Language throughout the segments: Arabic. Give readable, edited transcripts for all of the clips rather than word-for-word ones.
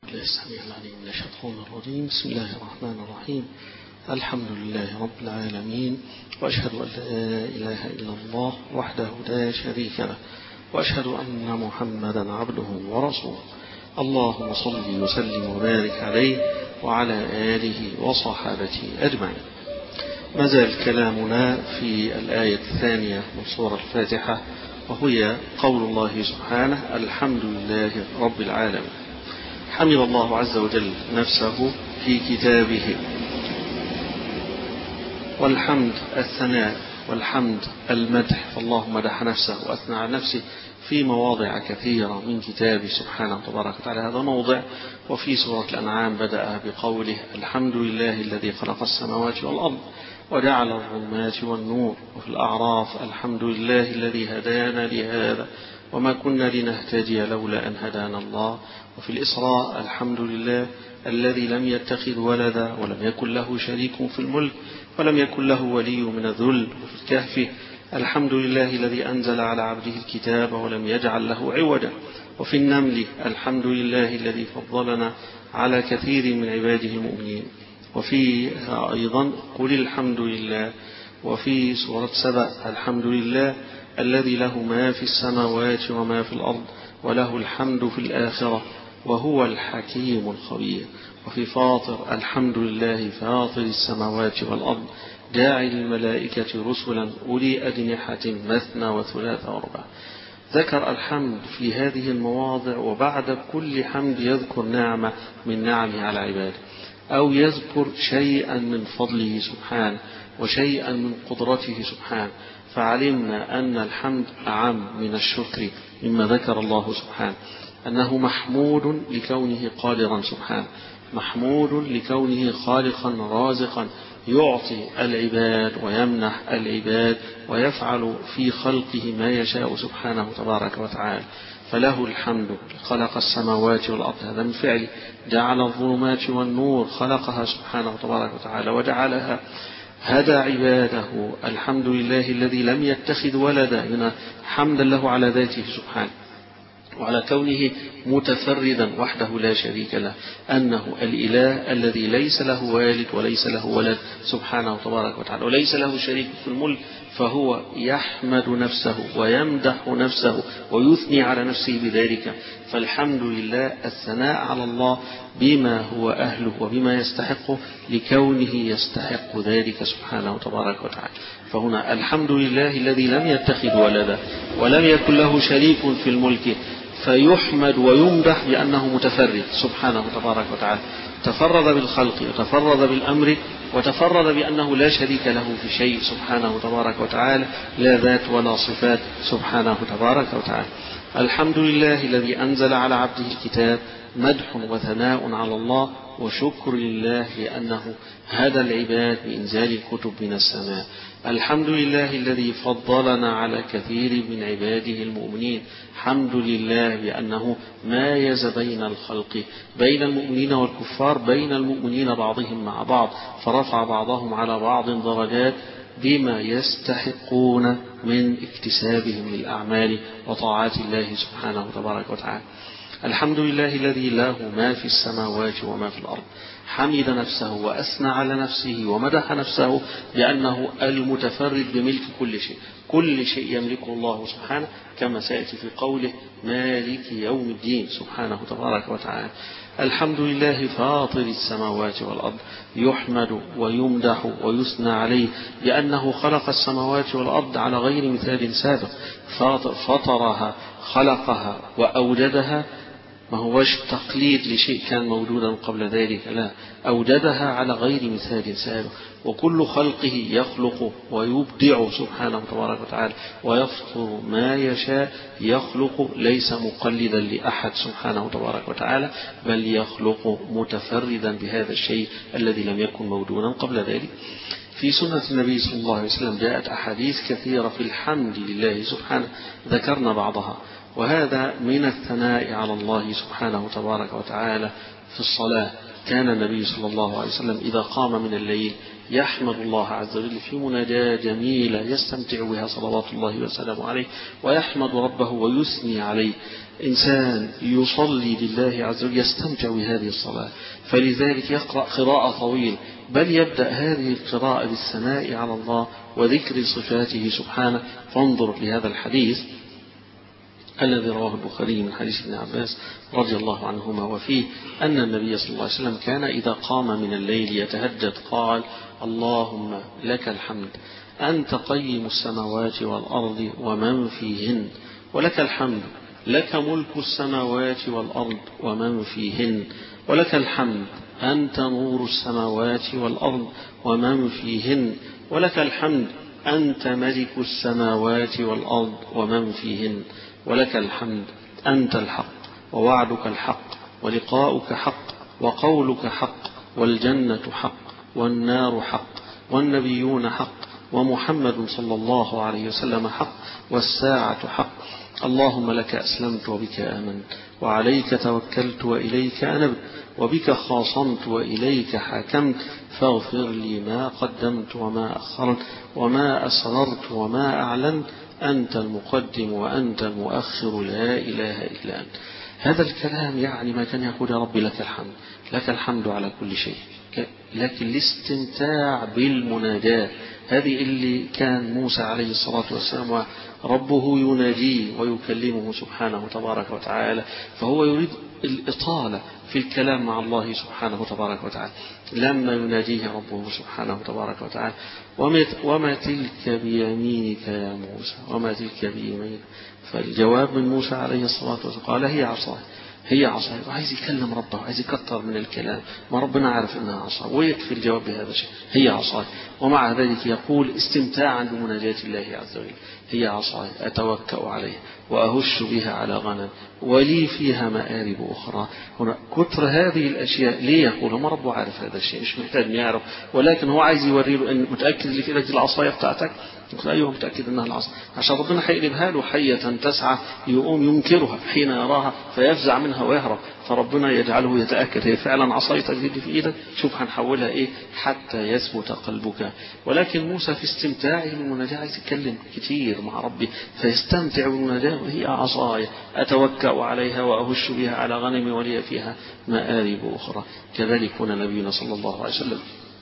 السميع العليم من الشيطان الرجيم. بسم الله الرحمن الرحيم. الحمد لله رب العالمين، وأشهد أن لا إله إلا الله وحده لا شريك له، وأشهد أن محمدا عبده ورسوله. اللهم صل وسلم وبارك عليه وعلى آله وصحابته أجمعين. ما زال كلامنا في الآية الثانية من سورة الفاتحة، وهي قول الله سبحانه: الحمد لله رب العالمين. حمد الله عز وجل نفسه في كتابه، والحمد الثناء، والحمد المدح، فالله مدح نفسه وأثنى على نفسه في مواضع كثيرة من كتابه سبحانه وتبارك وتعالى. هذا موضع. وفي سورة الأنعام بدأ بقوله: الحمد لله الذي خلق السماوات والأرض وجعل الظلمات والنور. وفي الأعراف: الحمد لله الذي هدانا لهذا وما كنا لنهتدي لولا أن هدانا الله. وفي الإسراء: الحمد لله الذي لم يتخذ ولدا ولم يكن له شريك في الملك ولم يكن له ولي من الذل. وفي الكهف: الحمد لله الذي أنزل على عبده الكتاب ولم يجعل له عوجا. وفي النمل: الحمد لله الذي فضلنا على كثير من عباده المؤمنين. وفيها أيضا: قل الحمد لله. وفي سورة سبأ: الحمد لله الذي له ما في السماوات وما في الأرض وله الحمد في الآخرة وهو الحكيم الخبير. وفي فاطر: الحمد لله فاطر السماوات والأرض جاعل الملائكة رسلا أولي أجنحة مثنى وثلاث ورباع. ذكر الحمد في هذه المواضع، وبعد كل حمد يذكر نعمة من نعمه على عباده، أو يذكر شيئا من فضله سبحانه وشيئا من قدرته سبحانه. فعلمنا أن الحمد أعم من الشكر مما ذكر الله سبحانه، أنه محمود لكونه قادرا سبحانه، محمود لكونه خالقا رازقا، يعطي العباد ويمنح العباد ويفعل في خلقه ما يشاء سبحانه تبارك وتعالى. فله الحمد. خلق السماوات والأرض، هذا من فعله. جعل الظلمات والنور، خلقها سبحانه تبارك وتعالى وجعلها. هدى عباده. الحمد لله الذي لم يتخذ ولدا، هنا حمدا له على ذاته سبحانه وعلى كونه متفردا وحده لا شريك له، أنه الإله الذي ليس له والد وليس له ولد سبحانه تبارك وتعالى، وليس له شريك في الملك. فهو يحمد نفسه ويمدح نفسه ويثني على نفسه بذلك. فالحمد لله الثناء على الله بما هو أهله وبما يستحقه، لكونه يستحق ذلك سبحانه تبارك وتعالى. فهنا الحمد لله الذي لم يتخذ ولدا ولم يكن له شريك في الملك، فيحمد ويمدح بأنه متفرد سبحانه تبارك وتعالى، تفرد بالخلق وتفرد بالأمر وتفرد بأنه لا شريك له في شيء سبحانه تبارك وتعالى، لا ذات ولا صفات سبحانه تبارك وتعالى. الحمد لله الذي أنزل على عبده الكتاب، مدح وثناء على الله وشكر لله لأنه هدى العباد بإنزال الكتب من السماء. الحمد لله الذي فضلنا على كثير من عباده المؤمنين. حمد لله بأنه مايز بين الخلق، بين المؤمنين والكفار، بين المؤمنين بعضهم مع بعض، فرفع بعضهم على بعض درجات بما يستحقون من اكتسابهم للأعمال وطاعات الله سبحانه تبارك وتعالى. الحمد لله الذي له ما في السماوات وما في الأرض. حمد نفسه وأثنى على نفسه ومدح نفسه بأنه المتفرد بملك كل شيء، كل شيء يملكه الله سبحانه، كما سيأتي في قوله: مالك يوم الدين سبحانه تبارك وتعالى. الحمد لله فاطر السماوات والأرض، يحمد ويمدح ويثنى عليه بأنه خلق السماوات والأرض على غير مثال سابق. فطرها، خلقها وأوجدها، ما هوش تقليد لشيء كان موجودا قبل ذلك، لا، أوجدها على غير مثال سابق. وكل خلقه يخلق ويبدع سبحانه تبارك وتعالى ويفطر ما يشاء، يخلق ليس مقلدا لأحد سبحانه تبارك وتعالى، بل يخلق متفردا بهذا الشيء الذي لم يكن موجودا قبل ذلك. في سنة النبي صلى الله عليه وسلم جاءت أحاديث كثيرة في الحمد لله سبحانه، ذكرنا بعضها. وهذا من الثناء على الله سبحانه تبارك وتعالى في الصلاة. كان النبي صلى الله عليه وسلم إذا قام من الليل يحمد الله عز وجل في مناجاة جميلة يستمتع بها صلوات الله وسلامه عليه، ويحمد ربه ويثني عليه. إنسان يصلي لله عز وجل يستمتع بهذه الصلاة، فلذلك يقرأ قراءة طويلة، بل يبدأ هذه القراءة بالثناء على الله وذكر صفاته سبحانه. فانظر لهذا الحديث الذي رواه البخاري من حديث ابن عباس رضي الله عنهما، وفيه أن النبي صلى الله عليه وسلم كان إذا قام من الليل يتهجد قال: اللهم لك الحمد أنت قيم السماوات والأرض ومن فيهن، ولك الحمد لك ملك السماوات والأرض ومن فيهن، ولك الحمد أنت نور السماوات والأرض ومن فيهن، ولك الحمد أنت ملك السماوات والأرض ومن فيهن، ولك الحمد أنت الحق ووعدك الحق ولقاؤك حق وقولك حق والجنة حق والنار حق والنبيون حق ومحمد صلى الله عليه وسلم حق والساعة حق. اللهم لك أسلمت وبك آمنت وعليك توكلت وإليك أنبت وبك خاصمت وإليك حاكمت، فاغفر لي ما قدمت وما أخرت وما أسررت وما أعلنت، أنت المقدم وأنت المؤخر لا إله إلا أنت. هذا الكلام يعني ما كان يقول: يا رب لك الحمد، لك الحمد على كل شيء، لكن الاستمتاع بالمناجاة هذه اللي كان موسى عليه الصلاة والسلام ربه يناجيه ويكلمه سبحانه تبارك وتعالى، فهو يريد الإطالة في الكلام مع الله سبحانه تبارك وتعالى لما يناجيه ربه سبحانه تبارك وتعالى: وما تلك بيمينك يا موسى، وما تلك بيمينك. فالجواب من موسى عليه الصلاة والسلام قال: هي عصاي، هي عصاي. وعايز يكلم ربه، عايز يكتر من الكلام، ما ربنا عارف انها عصا، ويكفي الجواب بهذا الشيء: هي عصاي. ومع ذلك يقول استمتاعا بمناجاة الله عز وجل: هي عصاي أتوكأ عليها وأهش بها على غنم ولي فيها مآرب أخرى. هنا كتر هذه الأشياء ليه يقول؟ ما ربه عارف هذا الشيء، مش محتاج أن يعرف، ولكن هو عايز يوري له: أن متأكد اللي في إيدك العصاية بتاعتك؟ يقول: أيوه متأكد أنها العصا، عشان ربنا هيقلبها له حية تسعى يقوم ينكرها حين يراها فيفزع منها ويهرب، فربنا يجعله يتأكد: هي فعلا عصايتك دي في إيدك، شوف هنحولها إيه حتى يثبت قلبك. ولكن موسى في استمتاعه بالمناجاة عايز يتكلم كتير مع ربه، فيستمتع بالمناجاة: وهي عصاي أتوكأ عليها وأهش بها على غنمي ولي فيها مآرب أخرى. كذلك هنا نبينا صلى الله عليه وسلم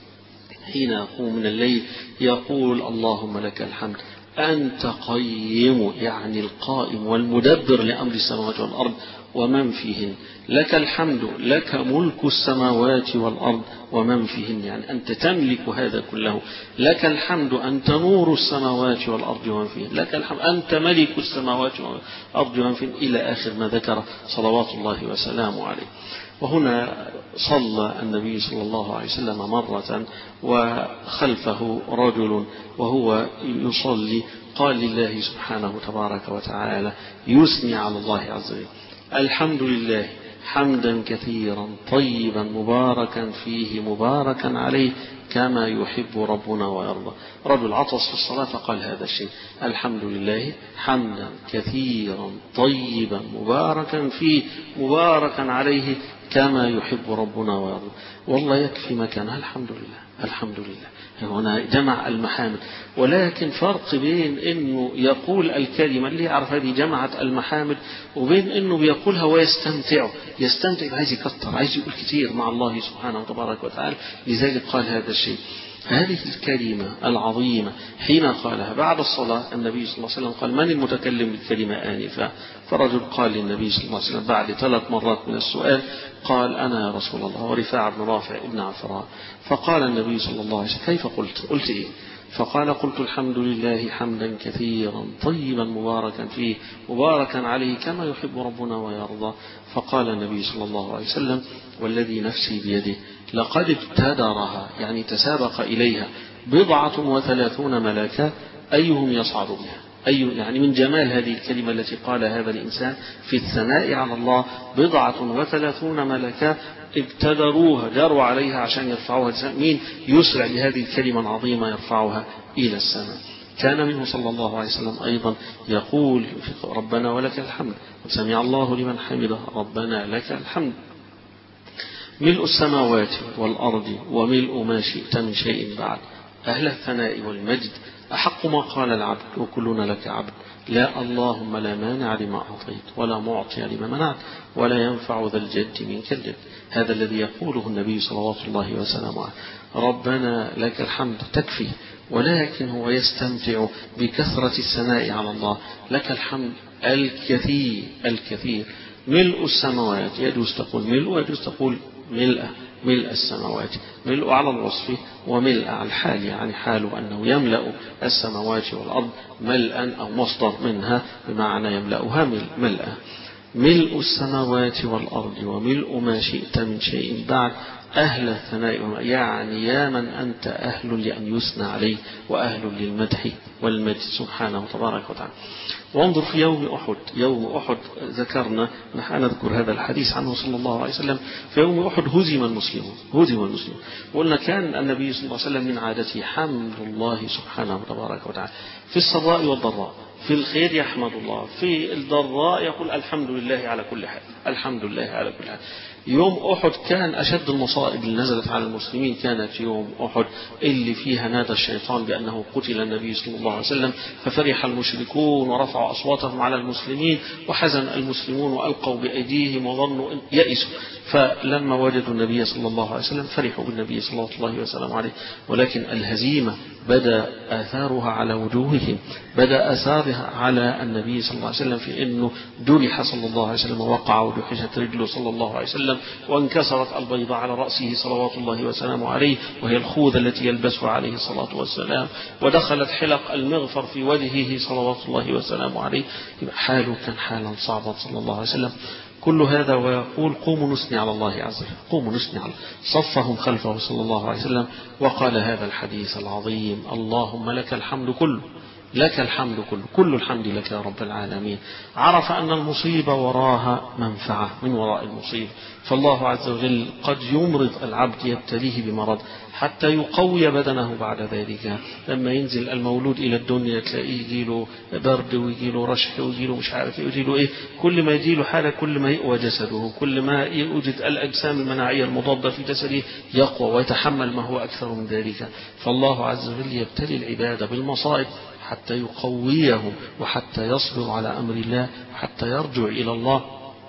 حين يقوم من الليل يقول: اللهم لك الحمد أنت قيم، يعني القائم والمدبر لأمر السماوات والأرض ومن فيهن، لك الحمد لك ملك السماوات والأرض ومن فيهن، يعني أنت تملك هذا كله، لك الحمد أنت نور السماوات والأرض ومن فيهن، لك الحمد أنت ملك السماوات والأرض ومن فيهن، إلى آخر ما ذكر صلوات الله وسلامه عليه. وهنا صلى النبي صلى الله عليه وسلم مرة وخلفه رجل وهو يصلي قال لله سبحانه تبارك وتعالى يثني على الله عز وجل: الحمد لله حمدا كثيرا طيبا مباركا فيه مباركا عليه كما يحب ربنا ويرضى. رجل عطس في الصلاة فقال هذا الشيء: الحمد لله حمدا كثيرا طيبا مباركا فيه مباركا عليه كما يحب ربنا ويرضى. والله يكفي مكانها الحمد لله، الحمد لله. هنا جمع المحامد، ولكن فرق بين انه يقول الكلمة اللي يعرف هذه جمعت المحامد، وبين انه بيقولها ويستمتع، عايز يكتر، عايز يقول كثير مع الله سبحانه وتبارك وتعالى. لذلك قال هذا الشيء. هذه الكلمة العظيمة حين قالها بعد الصلاة النبي صلى الله عليه وسلم قال: من المتكلم بالكلمة آنفا؟ فرجل قال للنبي صلى الله عليه وسلم بعد 3 مرات من السؤال قال: أنا يا رسول الله ورفاعة بن رافع ابن عفراء. فقال النبي صلى الله عليه وسلم: كيف قلت إيه؟ فقال: قلت الحمد لله حمدا كثيرا طيبا مباركا فيه مباركا عليه كما يحب ربنا ويرضى. فقال النبي صلى الله عليه وسلم: والذي نفسي بيده لقد ابتدرها، يعني تسابق إليها 37 ملكا أيهم يصعد بها. يعني من جمال هذه الكلمة التي قال هذا الإنسان في الثناء على الله 37 ملكا ابتدروها، جروا عليها عشان يرفعوها. مين يسرع بهذه الكلمة العظيمة يرفعها إلى السماء؟ كان منه صلى الله عليه وسلم أيضا يقول ربنا ولك الحمد، سمع الله لمن حمده، ربنا لك الحمد. ملء السماوات والأرض وملء ما شئت من شيء بعد، أهل الثناء والمجد، أحق ما قال العبد وكلنا لك عبد، لا اللهم لا مانع لما أعطيت ولا معطي لما منعت ولا ينفع ذا الجد منك الجد. هذا الذي يقوله النبي صلوات الله وسلامه عليه. ربنا لك الحمد تكفي، ولكن هو يستمتع بكثرة الثناء على الله. لك الحمد الكثير الكثير. ملء السماوات، يجوز تقول ملء ويجوز تقول ملء السماوات، ملء على الوصف وملء على الحال، يعني حاله أنه يملأ السماوات والأرض ملءا أو مصدر منها بمعنى يملأها ملءا. ملء السماوات والأرض وملء ما شئت من شيء بعد، أهل الثناء، يعني يا من أنت أهل لأن يثنى عليه وأهل للمدح والمجد سبحانه تبارك وتعالى. وانظر في يوم أحد ذكرنا، نحن نذكر هذا الحديث عنه صلى الله عليه وسلم. في يوم أحد هزم المسلمون، وقلنا كان النبي صلى الله عليه وسلم من عادته حمد الله سبحانه تبارك وتعالى في السراء والضراء. في الخير يحمد الله، في الضراء يقول الحمد لله على كل حال، الحمد لله على كل حال. يوم أحد كان أشد المصائب اللي نزلت على المسلمين كانت يوم أحد، اللي فيها نادى الشيطان بأنه قتل النبي صلى الله عليه وسلم، ففرح المشركون ورفعوا أصواتهم على المسلمين، وحزن المسلمون وألقوا بأيديهم وظنوا يئسوا. فلما وجدوا النبي صلى الله عليه وسلم فرحوا بالنبي صلى الله وسلم عليه، ولكن الهزيمة بدأ آثارها على وجوههم، بدأ آثارها على النبي صلى الله عليه وسلم في أنه جرح صلى الله عليه وسلم، وقع ودحشت رجله صلى الله عليه وسلم، وانكسرت البيضة على رأسه صلوات الله وسلامه عليه، وهي الخوذة التي يلبسها عليه الصلاة والسلام، ودخلت حلق المغفر في وجهه صلوات الله وسلامه عليه. حاله كان حالا صعبا صلى الله عليه وسلم. كل هذا ويقول قوموا نثني على الله عز وجل، قوموا نثني على، صفهم خلفه صلى الله عليه وسلم وقال هذا الحديث العظيم: اللهم لك الحمد كله، لك الحمد كله، كل الحمد لك يا رب العالمين. عرف أن المصيبة وراها منفعة من وراء المصيبة، فالله عز وجل قد يمرض العبد، يبتليه بمرض حتى يقوي بدنه بعد ذلك. لما ينزل المولود إلى الدنيا تلاقيه يجيله برد ويجيله رشح ويجيله مش عارف يجيله إيه، كل ما يجيله حالة كل ما يقوى جسده، كل ما يوجد الأجسام المناعية المضادة في جسده يقوى ويتحمل ما هو أكثر من ذلك. فالله عز وجل يبتلي العباد بالمصائب حتى يقويهم وحتى يصبر على أمر الله حتى يرجع إلى الله،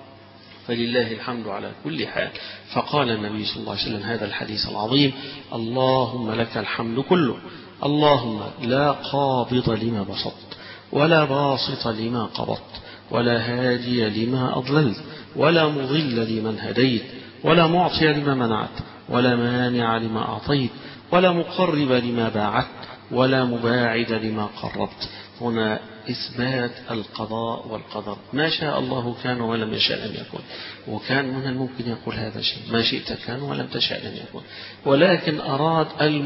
فلله الحمد على كل حال. فقال النبي صلى الله عليه وسلم هذا الحديث العظيم: اللهم لك الحمد كله، اللهم لا قابض لما بسطت ولا باسط لما قبضت ولا هادي لما أضللت ولا مضل لمن هديت ولا معطي لما منعت ولا مانع لما أعطيت ولا مقرب لما باعدت ولا مباعد لما قربت. هنا إثبات القضاء والقدر، ما شاء الله كان ولم يشاء لم يكن. وكان من الممكن يقول هذا شيء، ما شئت كان ولم تشاء لم يكن، ولكن أراد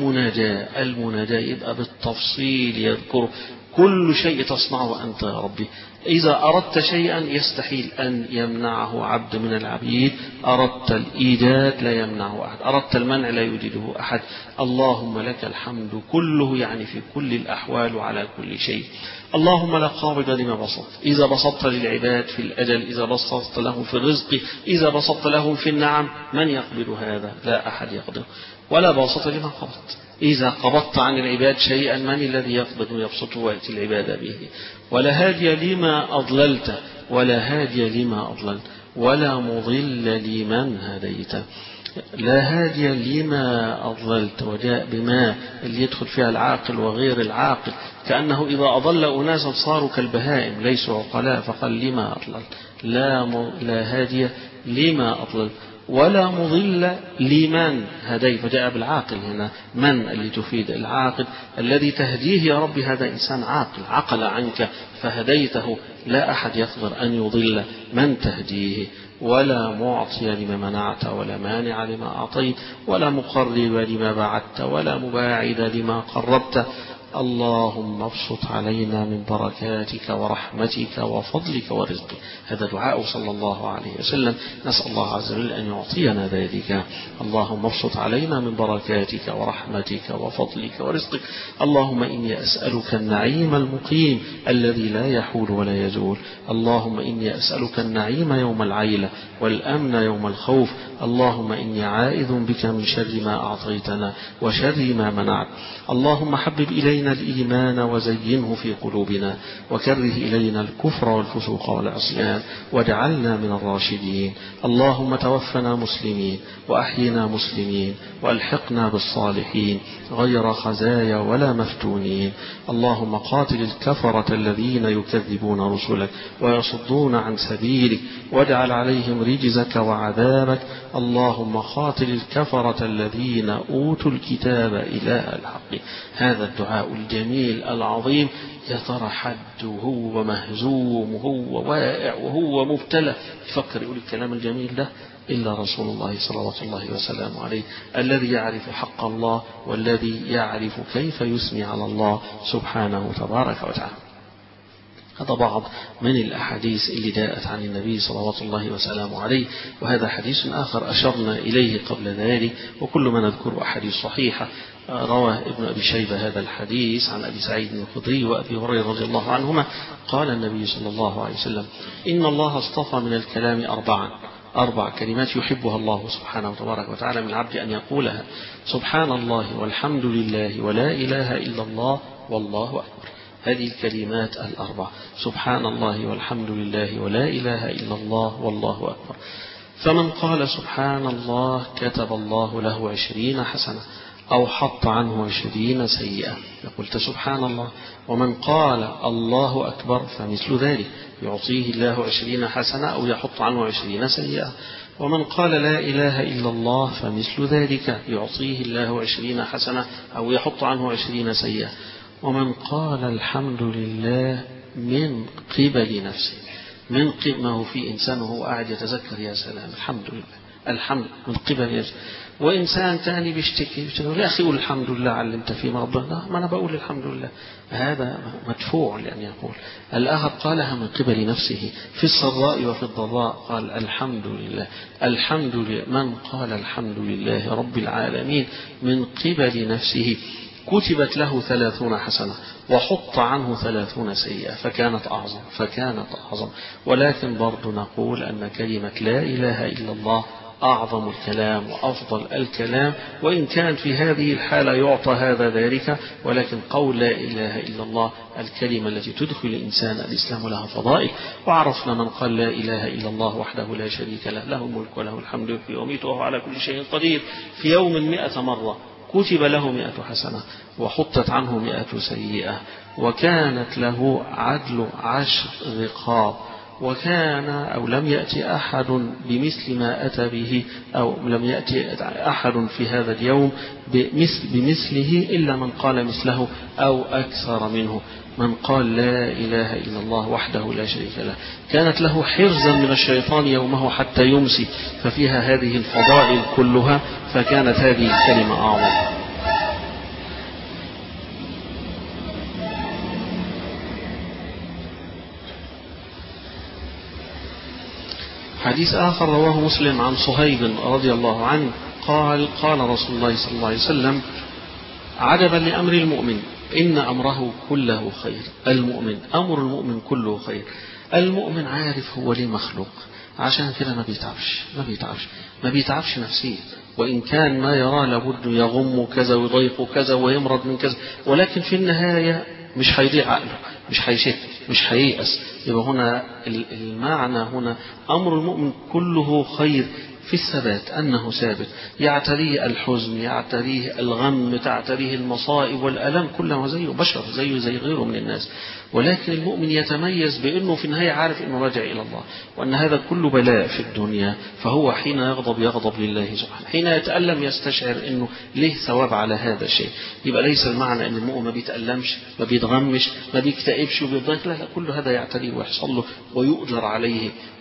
المناجاة يبقى بالتفصيل يذكر كل شيء تصنعه أنت يا ربي. إذا أردت شيئا يستحيل أن يمنعه عبد من العبيد، أردت الإيجاد لا يمنعه أحد، أردت المنع لا يوجده أحد. اللهم لك الحمد كله، يعني في كل الأحوال وعلى كل شيء. اللهم لا قابض لما بسطت، إذا بسطت للعباد في الأجل، إذا بسطت لهم في الرزق، إذا بسطت لهم في النعم، من يقبض هذا؟ لا أحد يقبض. ولا باسط لما قبضت، إذا قبضت عن العباد شيئا من الذي يقبض ويبسطه ويأتي العباد به؟ ولا هادي لما أضللت، ولا هادي لما أضللت ولا مضل لمن هديت. لا هادي لما أضللت، وجاء بما اللي يدخل فيها العاقل وغير العاقل، كأنه إذا أضل أناسا صاروا كالبهائم ليسوا عقلاء، فقال لما أضللت. لا هادي لما أضللت ولا مضل لمن هديت، وجاء بالعاقل هنا، من اللي تفيد العاقل الذي تهديه يا رب، هذا إنسان عاقل عقل عنك فهديته، لا أحد يقدر أن يضل من تهديه. ولا معطي لما منعت ولا مانع لما أعطيت ولا مقرب لما بعدت ولا مباعد لما قربت. اللهم ابسط علينا من بركاتك ورحمتك وفضلك ورزقك. هذا دعاء صلى الله عليه وسلم، نسأل الله عز وجل أن يعطينا ذلك. اللهم ابسط علينا من بركاتك ورحمتك وفضلك ورزقك. اللهم إني أسألك النعيم المقيم الذي لا يحول ولا يزول. اللهم إني أسألك النعيم يوم العيلة والأمن يوم الخوف. اللهم إني عائذ بك من شر ما أعطيتنا وشر ما منعت. اللهم حبب إلينا الإيمان وزينه في قلوبنا وكره إلينا الكفر والفسوق والعصيان واجعلنا من الراشدين. اللهم توفنا مسلمين وأحينا مسلمين وألحقنا بالصالحين غير خزايا ولا مفتونين. اللهم قاتل الكفرة الذين يكذبون رسلك ويصدون عن سبيلك واجعل عليهم رجزك وعذابك. اللهم قاتل الكفرة الذين أوتوا الكتاب إله الحق. هذا الدعاء الجميل العظيم يا ترى حد وهو مهزوم وهو واقع وهو مبتلى يفكر يقول الكلام الجميل ده إلا رسول الله صلوات الله وسلامه عليه، الذي يعرف حق الله والذي يعرف كيف يثني على الله سبحانه تبارك وتعالى. هذا بعض من الأحاديث اللي جاءت عن النبي صلوات الله وسلامه عليه، وهذا حديث آخر أشرنا إليه قبل ذلك، وكل ما نذكر أحاديث صحيحة. روى ابن أبي شيبة هذا الحديث عن أبي سعيد الخدري وأبي هريرة رضي الله عنهما قال النبي صلى الله عليه وسلم: إن الله اصطفى من الكلام أربع كلمات يحبها الله سبحانه تبارك وتعالى من العبد أن يقولها: سبحان الله والحمد لله ولا إله إلا الله والله أكبر. هذه الكلمات الأربع: سبحان الله والحمد لله ولا إله إلا الله والله أكبر. فمن قال سبحان الله كتب الله له 20 حسنة أو حط عنه 20 سيئة. قلت سبحان الله. ومن قال الله أكبر فمثل ذلك يعطيه الله 20 حسنة أو يحط عنه 20 سيئة. ومن قال لا إله إلا الله فمثل ذلك يعطيه الله 20 حسنة أو يحط عنه 20 سيئة. ومن قال الحمد لله من قبل نفسه، ما هو في إنسان وهو قاعد يتذكر يا سلام الحمد لله الحمد من قبل نفسه، وإنسان ثاني بيشتكي يا أخي قول الحمد لله على اللي أنت فيه مرضى، ما أنا بقول الحمد لله. هذا مدفوع لأن يقول. الآخر قالها من قبل نفسه في السراء وفي الضراء قال الحمد لله الحمد لله. من قال الحمد لله رب العالمين من قبل نفسه كتبت له 30 حسنة وحط عنه 30 سيئة فكانت أعظم. ولكن برضو نقول أن كلمة لا إله إلا الله أعظم الكلام وأفضل الكلام، وإن كان في هذه الحالة يعطى هذا ذلك، ولكن قول لا إله إلا الله الكلمة التي تدخل الإنسان الإسلام لها فضائل. وعرفنا من قال لا إله إلا الله وحده لا شريك له له الملك وله الحمد يحيي ويميت وهو على كل شيء قدير في يوم 100 مرة كتب له 100 حسنة وحطت عنه 100 سيئة، وكانت له عدل 10 رقاب. وكان أو لم يأتي أحد بمثل ما أتى به، أو لم يأتي أحد في هذا اليوم بمثله إلا من قال مثله أو أكثر منه. من قال لا إله إلا الله وحده لا شريك له كانت له حرزا من الشيطان يومه حتى يمسي، ففيها هذه الفضائل كلها، فكانت هذه الكلمة أعظم. حديث آخر رواه مسلم عن صهيب رضي الله عنه قال قال رسول الله صلى الله عليه وسلم: عجبا لأمر المؤمن إن أمره كله خير. المؤمن أمر المؤمن كله خير. المؤمن عارف هو ليه مخلوق، عشان كده ما بيتعبش نفسيا، وإن كان ما يرى لابد يغم كذا ويضيق كذا ويمرض من كذا، ولكن في النهاية مش هيضيع عقله، مش هيشك، مش هييأس. يبقى هنا المعنى هنا أمر المؤمن كله خير في الثبات، أنه ثابت، يعتريه الحزن، يعتريه الغم، تعتريه المصائب والألم، كله زيه بشر زي غيره من الناس. ولكن المؤمن يتميز بأنه في النهاية عارف أنه راجع إلى الله، وأن هذا كله بلاء في الدنيا، فهو حين يغضب لله سبحانه، حين يتألم يستشعر أنه له ثواب على هذا الشيء. يبقى ليس المعنى أن المؤمن ما بيتألمش، ما بيتغمش، ما بيكتئبش وبيضيق، لا، كل هذا يعتريه ويحصل له ويؤجر عليه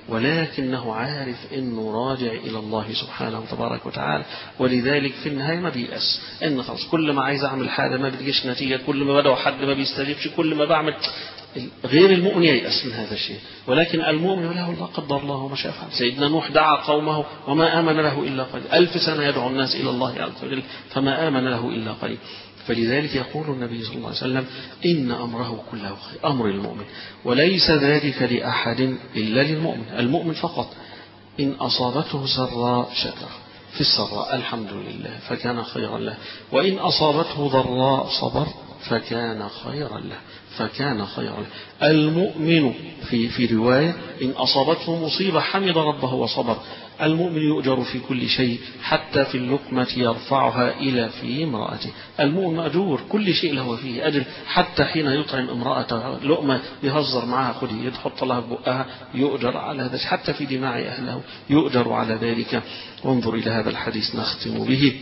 ولكنه عارف أنه راجع إلى الله سبحانه تبارك وتعالى، ولذلك في النهاية ما بيأس، أن خلاص كل ما عايز أعمل حاجة ما بتجيش نتيجة، كل ما بدعو حد ما بيستجيبش، كل ما بعمل. غير المؤمن ييأس من هذا الشيء، ولكن المؤمن له الله قدر الله ما شاء فعل. سيدنا نوح دعا قومه وما آمن له إلا قليل، 1000 سنة يدعو الناس إلى الله عز وجل فما آمن له إلا قليل. فلذلك يقول النبي صلى الله عليه وسلم إن أمره كله خير، أمر المؤمن، وليس ذلك لأحد إلا للمؤمن، المؤمن فقط. إن أصابته سراء شكر، في السراء الحمد لله فكان خيرا له، وإن أصابته ضراء صبر فكان خيرا له، فكان خيرا له. المؤمن في رواية إن أصابته مصيبة حمد ربه وصبر. المؤمن يؤجر في كل شيء حتى في اللقمة يرفعها إلى في امرأته. المؤمن مأجور كل شيء له فيه أجر، حتى حين يطعم امرأته لقمة يهزر معها خذي يحط لها بقها يؤجر على ذلك، حتى في دماء أهله يؤجر على ذلك. وانظر إلى هذا الحديث نختم به.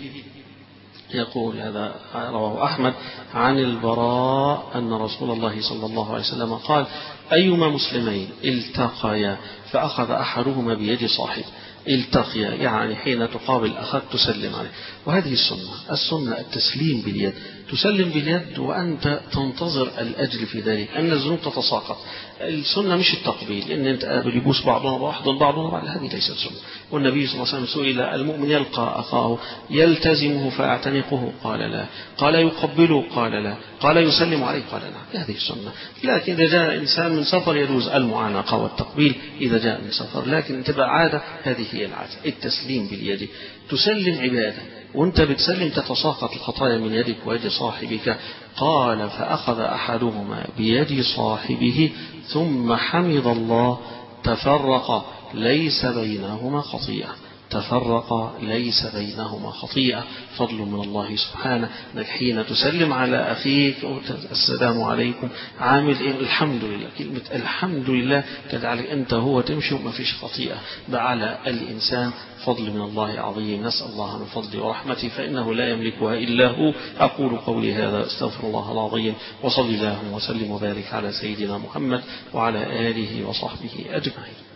يقول هذا رواه أحمد عن البراء أن رسول الله صلى الله عليه وسلم قال أيما مسلمين التقيا فأخذ أحدهما بيد صاحب، التقيا يعني حين تقابل أخاك تسلم عليه. وهذه السنة التسليم باليد، تسلم باليد وأنت تنتظر الأجر في ذلك، أن الذنوب تتساقط. السنة مش التقبيل، إن أنت قابل يبوس بعضنا بعض، هذه ليست سنة. والنبي صلى الله عليه وسلم سئل المؤمن يلقى أخاه يلتزمه فأعتنقه؟ قال لا. قال يقبله؟ قال لا. قال يسلم عليه؟ قال نعم. هذه السنة. لكن إذا جاء إنسان من سفر يجوز المعانقة والتقبيل إذا جاء من سفر، لكن تبقى عادة، هذه هي العادة، التسليم باليد. تسلم عبادة، وانت بتسلم تتساقط الخطايا من يدك ويد صاحبك. قال فأخذ أحدهما بيد صاحبه ثم حمد الله تفرق ليس بينهما خطيئة، تفرق ليس بينهما خطيئة. فضل من الله سبحانه انك حين تسلم على أخيك السلام عليكم عامل إيه؟ الحمد لله. كلمة الحمد لله تجعلك أنت هو تمشي وما فيش خطيئة على الإنسان. فضل من الله عظيم، نسأل الله من فضله ورحمته فإنه لا يملكها إلا هو. أقول قولي هذا استغفر الله العظيم، وصلي الله وسلم وبارك على سيدنا محمد وعلى آله وصحبه أجمعين.